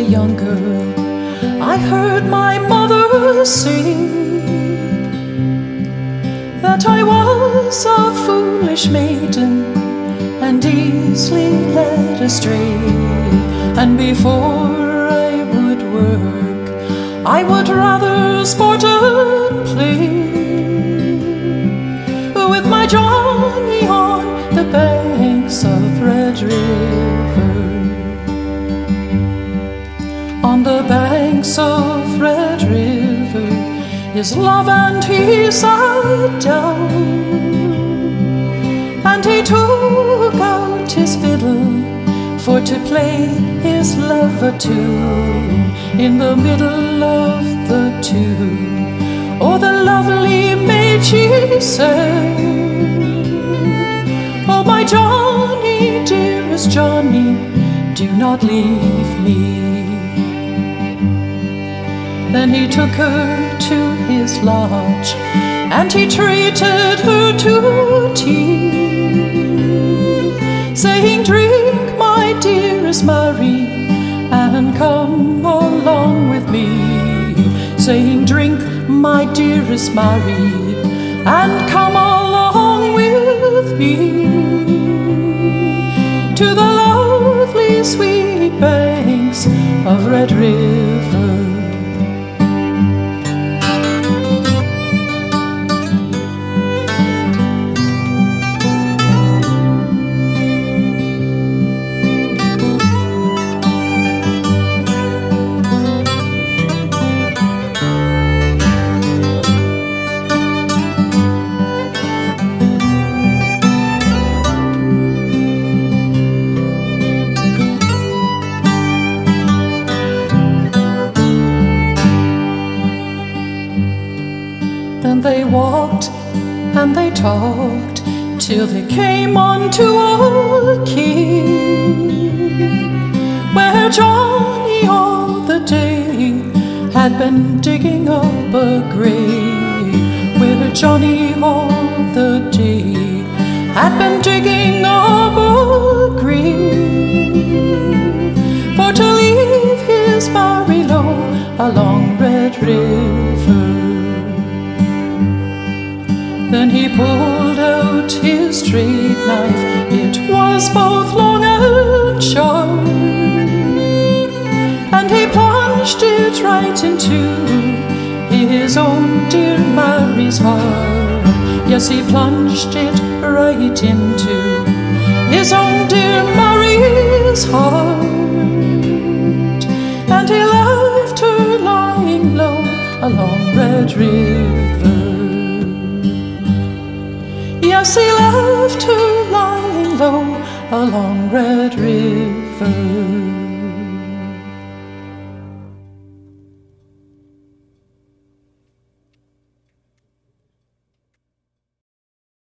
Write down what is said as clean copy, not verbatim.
young girl, I heard my mother sing that I was a foolish maiden and easily led astray, and before I would work, I would rather sport and play with my Johnny on the banks of Red River. On the banks of Red River, his love and he sat down, and he took out his fiddle for to play his love a tune. In the middle of the tune, oh, the lovely maid she said, oh, my Johnny, dearest Johnny, do not leave me. Then he took her to his lodge, and he treated her to tea, saying, drink, my dearest Mary, and come along with me. Saying, drink, my dearest Mary, and come along with me to the lovely sweet banks of Red River. Then they walked and they talked till they came onto a quay, where Johnny all the day had been digging up a grave. Where Johnny all the day had been digging up a grave, for to leave his Mary Low along Red River. Then he pulled out his straight knife, it was both long and sharp, and he plunged it right into his own dear Mary's heart. Yes, he plunged it right into his own dear Mary's heart, and he left her lying low along Red River. Yes, he left her lying low along Red River.